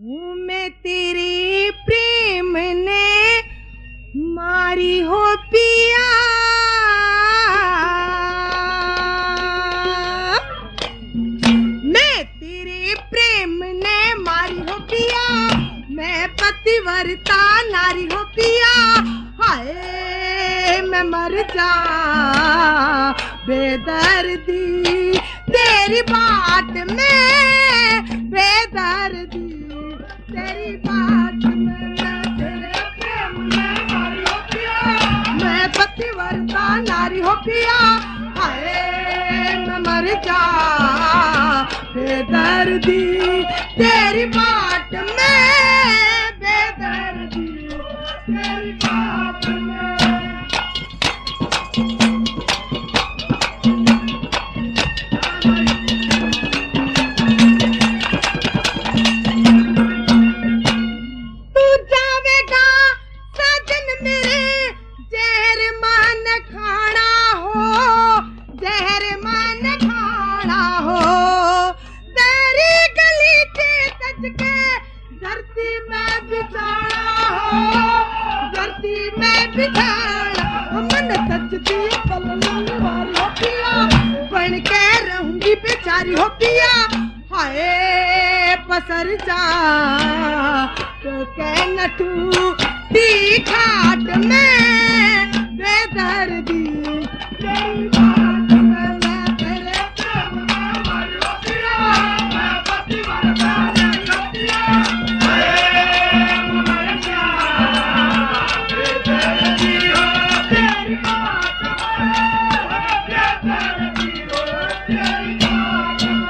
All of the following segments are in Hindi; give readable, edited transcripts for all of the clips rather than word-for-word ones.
हूँ मैं तेरे प्रेम ने मारी हो पिया, मैं तेरे प्रेम ने मारी हो पिया, मैं पतिव्रता नारी हो पिया। हाय मैं मर जा बेदर्दी तेरी बात में, बेदर्दी तेरी बात में, मैं तेरे प्रेम में नारी हो पिया, मैं पतिव्रता नारी हो पिया। हाय मैं मर जा बेदर्दी तेरी बात में, बेदर्दी तेरी बात में। बन के रहूंगी बेचारी हो पिया। हाय पसर जा तो कह न टूटी खाट में, बेदर्दी तेरी बात में, मैं तेरे प्रेम में मरी हो पिया, मैं पतिव्रता नारी हो पिया। हाय मर जा बेदर्दी हो तेरी बात में, बेदर्दी हो तेरी बात में।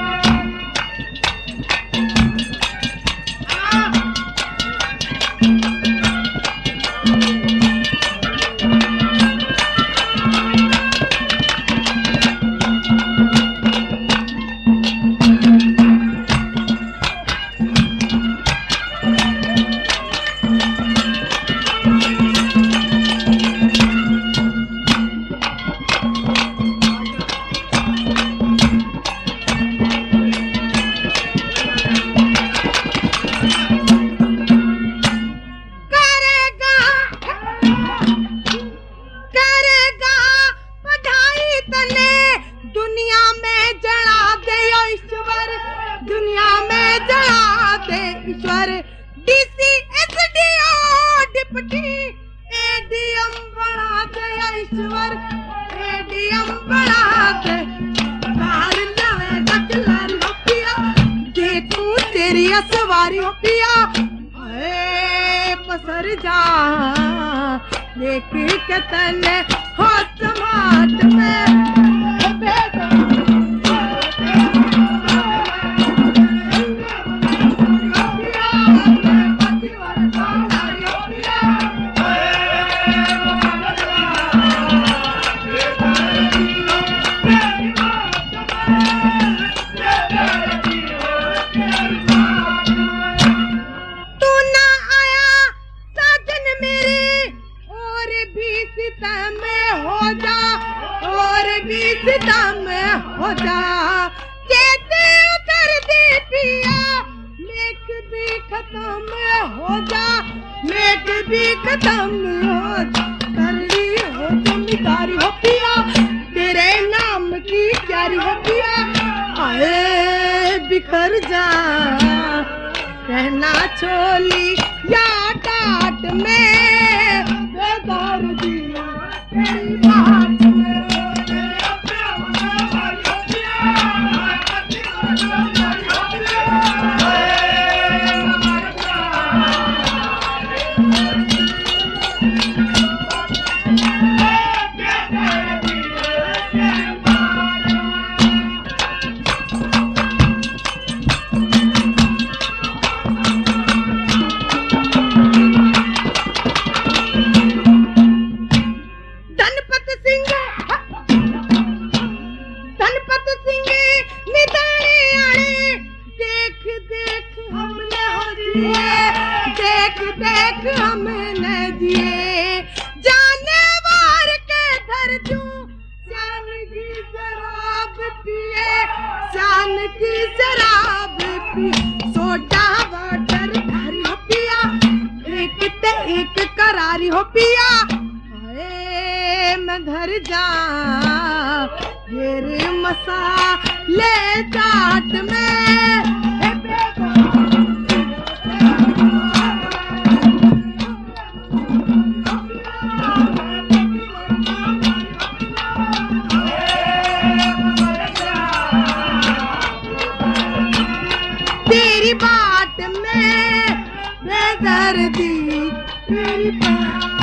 ईश्वर डीसी एसडीओ डिप्टी एडीएम बना दे ईश्वर, एडीएम बना दे। कार लवे डकलारी हो पिया, देखूं तेरी असवारी हो पिया। हाय पसर जा देख के तने हो समाट में, बेटा सितम हो जा, कहते उतर दे पिया, लेख भी खत्म हो जा, लेख भी खत्म हो जा, करनी हो तुम तारी हो पिया, तेरे नाम की प्यारी हो पिया। आए बिखर जा कहना छोली या टाट में, बेदर्दी तेरी बात में। देख देख हमने दिए जानवर के धर दूं, शान की शराब पिए, शान की शराब पी, सोडा वाटर एक करारी हो पिया हाय मैं घर जा तेरे मसाले चाट में तेरी बात में बेदर्दी तेरी बात